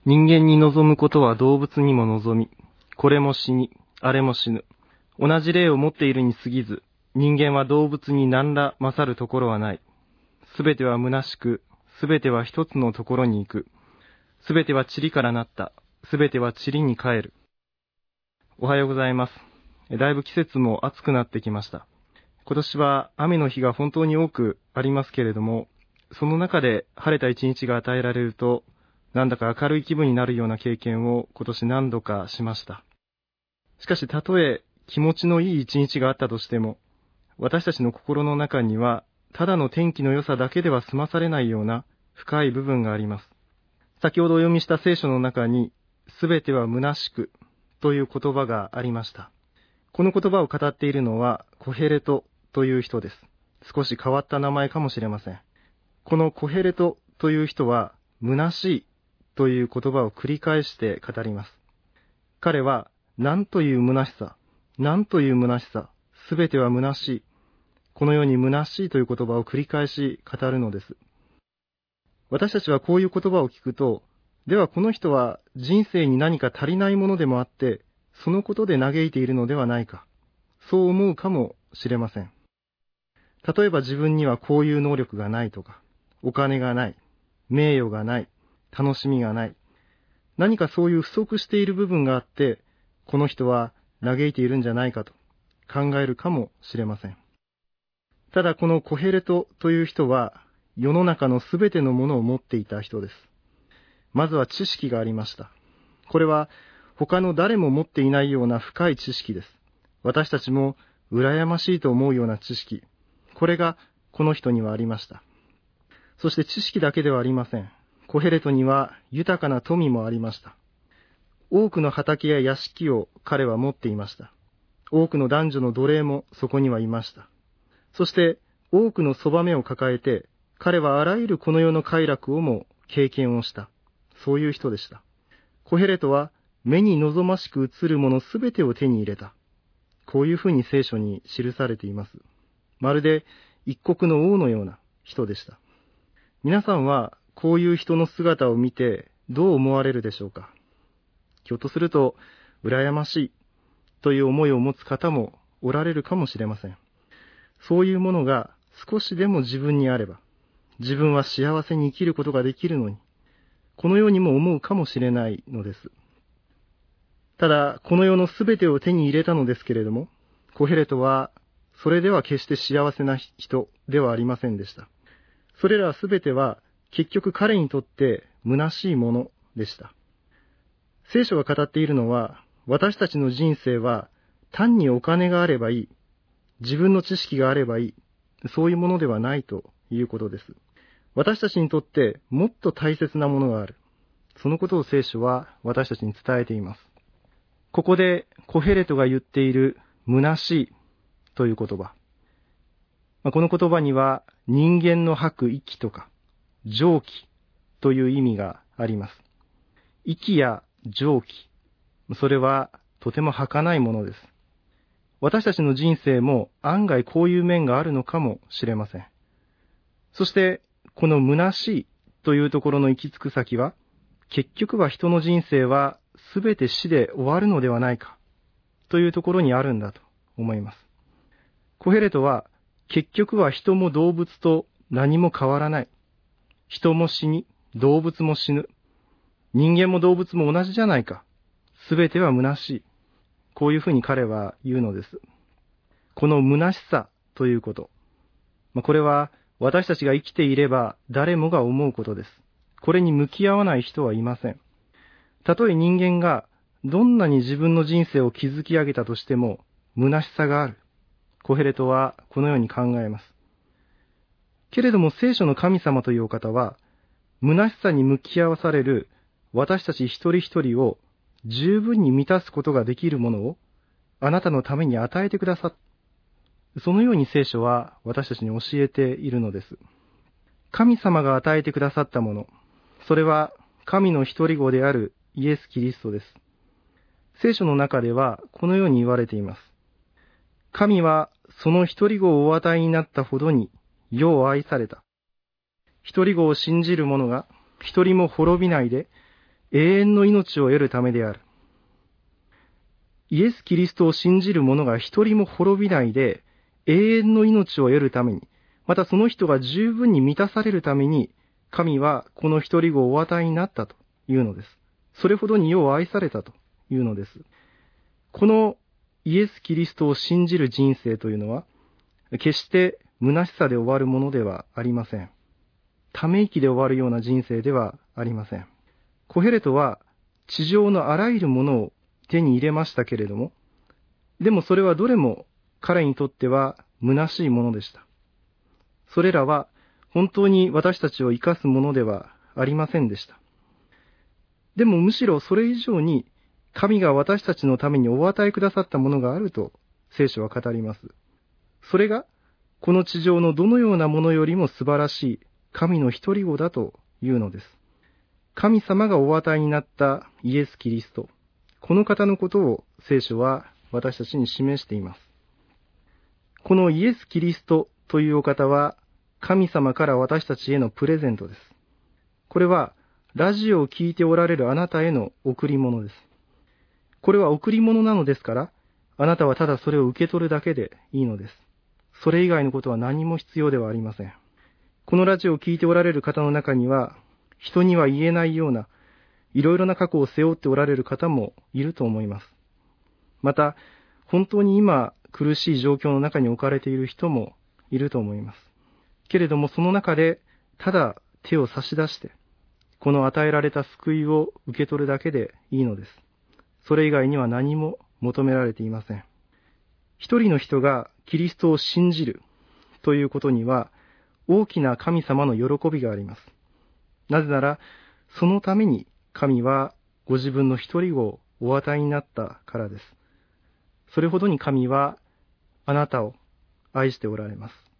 人間に望むことは動物にも望み、これも死に、あれも死ぬ。同じ霊を持っているに過ぎず、人間は動物に何ら勝るところはない。すべては虚しく、すべては一つのところに行く。すべては塵からなった。すべては塵に帰る。おはようございます。だいぶ季節も暑くなってきました。今年は雨の日が本当に多くありますけれども、その中で晴れた一日が与えられると、なんだか明るい気分になるような経験を今年何度かしました。しかし、たとえ気持ちのいい一日があったとしても、私たちの心の中には、ただの天気の良さだけでは済まされないような深い部分があります。先ほどお読みした聖書の中に、すべては虚しくという言葉がありました。この言葉を語っているのはコヘレトという人です。少し変わった名前かもしれません。このコヘレトという人は、虚しいという言葉を繰り返して語ります。彼は、なんという虚しさ、なんという虚しさ、すべては虚しい。このように虚しいという言葉を繰り返し語るのです。私たちはこういう言葉を聞くと、ではこの人は人生に何か足りないものでもあって、そのことで嘆いているのではないか。そう思うかもしれません。例えば自分にはこういう能力がないとか、お金がない、名誉がない、楽しみがない。何かそういう不足している部分があって、この人は嘆いているんじゃないかと考えるかもしれません。ただこのコヘレトという人は、世の中のすべてのものを持っていた人です。まずは知識がありました。これは他の誰も持っていないような深い知識です。私たちも羨ましいと思うような知識。これがこの人にはありました。そして知識だけではありません。コヘレトには豊かな富もありました。多くの畑や屋敷を彼は持っていました。多くの男女の奴隷もそこにはいました。そして多くのそばめを抱えて、彼はあらゆるこの世の快楽をも経験をした。そういう人でした。コヘレトは目に望ましく映るものすべてを手に入れた。こういうふうに聖書に記されています。まるで一国の王のような人でした。皆さんはこういう人の姿を見てどう思われるでしょうか。ひょっとすると羨ましいという思いを持つ方もおられるかもしれません。そういうものが少しでも自分にあれば、自分は幸せに生きることができるのに、このようにも思うかもしれないのです。ただ、この世のすべてを手に入れたのですけれども、コヘレトはそれでは決して幸せな人ではありませんでした。それらすべては結局彼にとって虚しいものでした。聖書が語っているのは、私たちの人生は単にお金があればいい、自分の知識があればいい、そういうものではないということです。私たちにとってもっと大切なものがある。そのことを聖書は私たちに伝えています。ここでコヘレトが言っている虚しいという言葉。この言葉には人間の吐く息とか蒸気という意味があります。息や蒸気、それはとても儚いものです。私たちの人生も案外こういう面があるのかもしれません。そしてこの虚しいというところの行き着く先は、結局は人の人生はすべて死で終わるのではないかというところにあるんだと思います。コヘレトは結局は人も動物と何も変わらない。人も死に、動物も死ぬ。人間も動物も同じじゃないか。すべては虚しい。こういうふうに彼は言うのです。この虚しさということ。これは私たちが生きていれば誰もが思うことです。これに向き合わない人はいません。たとえ人間がどんなに自分の人生を築き上げたとしても虚しさがある。コヘレトはこのように考えます。けれども聖書の神様というお方は、虚しさに向き合わされる私たち一人一人を十分に満たすことができるものをあなたのために与えてくださった。そのように聖書は私たちに教えているのです。神様が与えてくださったもの、それは神の一人子であるイエス・キリストです。聖書の中ではこのように言われています。神はその一人子をお与えになったほどに世を愛された。一人子を信じる者が一人も滅びないで永遠の命を得るためである。イエス・キリストを信じる者が一人も滅びないで、永遠の命を得るために、またその人が十分に満たされるために、神はこの一人子をお与えになったというのです。それほどに世を愛されたというのです。このイエス・キリストを信じる人生というのは、決して虚しさで終わるものではありません。ため息で終わるような人生ではありません。コヘレトは地上のあらゆるものを手に入れましたけれども、でもそれはどれも彼にとっては虚しいものでした。それらは本当に私たちを生かすものではありませんでした。でもむしろそれ以上に神が私たちのためにお与えくださったものがあると聖書は語ります。それがこの地上のどのようなものよりも素晴らしい神の一人子だというのです。神様がお与えになったイエス・キリスト、この方のことを聖書は私たちに示しています。このイエス・キリストというお方は神様から私たちへのプレゼントです。これはラジオを聞いておられるあなたへの贈り物です。これは贈り物なのですから、あなたはただそれを受け取るだけでいいのです。それ以外のことは何も必要ではありません。このラジオを聞いておられる方の中には、人には言えないような、いろいろな過去を背負っておられる方もいると思います。また、本当に今苦しい状況の中に置かれている人もいると思います。けれどもその中で、ただ手を差し出して、この与えられた救いを受け取るだけでいいのです。それ以外には何も求められていません。一人の人がキリストを信じるということには、大きな神様の喜びがあります。なぜなら、そのために神はご自分の一人子をお与えになったからです。それほどに神はあなたを愛しておられます。